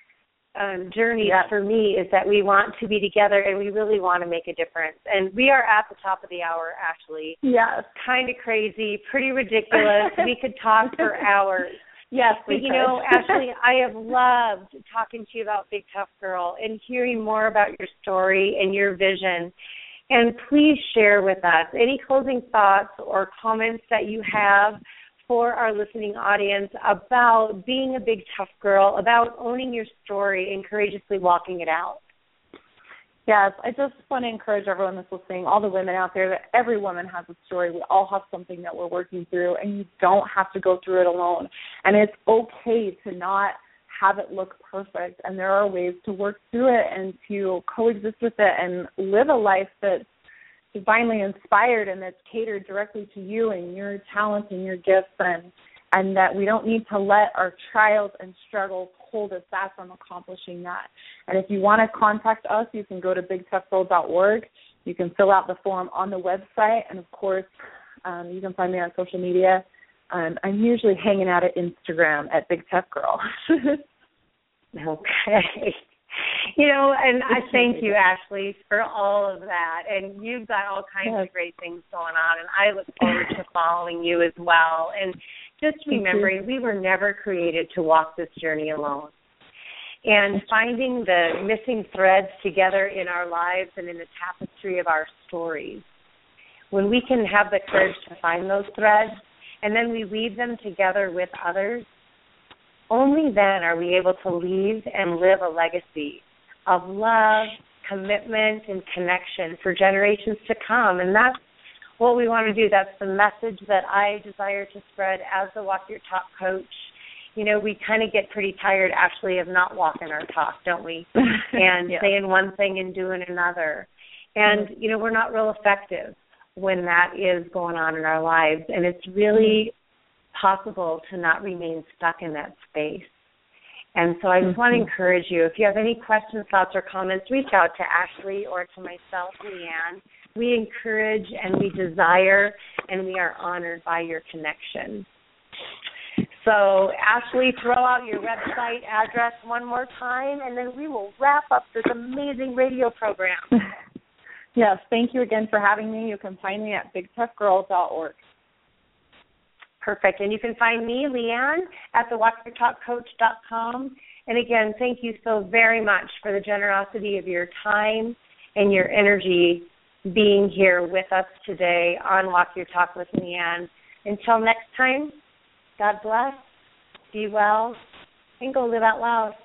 um, journeys yes. for me, is that we want to be together and we really want to make a difference. And we are at the top of the hour, Ashley. Yes. Kind of crazy, pretty ridiculous. We could talk for hours. Yes, but you know, Ashley, I have loved talking to you about Big Tough Girl and hearing more about your story and your vision. And please share with us any closing thoughts or comments that you have for our listening audience about being a big tough girl, about owning your story and courageously walking it out. Yes, I just want to encourage everyone that's listening, all the women out there, that every woman has a story. We all have something that we're working through, and you don't have to go through it alone. And it's okay to not have it look perfect, and there are ways to work through it and to coexist with it and live a life that's divinely inspired and that's catered directly to you and your talents and your gifts, and and that we don't need to let our trials and struggles hold us back from accomplishing that. And if you want to contact us, you can go to big tough girl dot org. You can fill out the form on the website, and, of course, um, you can find me on social media. Um, I'm usually hanging out at Instagram at Big Tough Girl. Okay. You know, and I thank you, Ashley, for all of that. And you've got all kinds yes. of great things going on, and I look forward to following you as well. And just remembering we were never created to walk this journey alone. And finding the missing threads together in our lives and in the tapestry of our stories. When we can have the courage to find those threads and then we weave them together with others, only then are we able to leave and live a legacy of love, commitment, and connection for generations to come. And that's what we want to do. That's the message that I desire to spread as the Walk Your Talk coach. You know, we kind of get pretty tired, actually, of not walking our talk, don't we? And yeah. saying one thing and doing another. And, mm-hmm. you know, we're not real effective when that is going on in our lives. And it's really possible to not remain stuck in that space. And so I just mm-hmm. want to encourage you, if you have any questions, thoughts, or comments, reach out to Ashley or to myself, Leanne. We encourage and we desire and we are honored by your connection. So, Ashley, throw out your website address one more time, and then we will wrap up this amazing radio program. Yes, thank you again for having me. You can find me at big tough girl dot org. Perfect. And you can find me, Leanne, at the walk your talk coach dot com. And again, thank you so very much for the generosity of your time and your energy being here with us today on Walk Your Talk with Leanne. Until next time, God bless, be well, and go live out loud.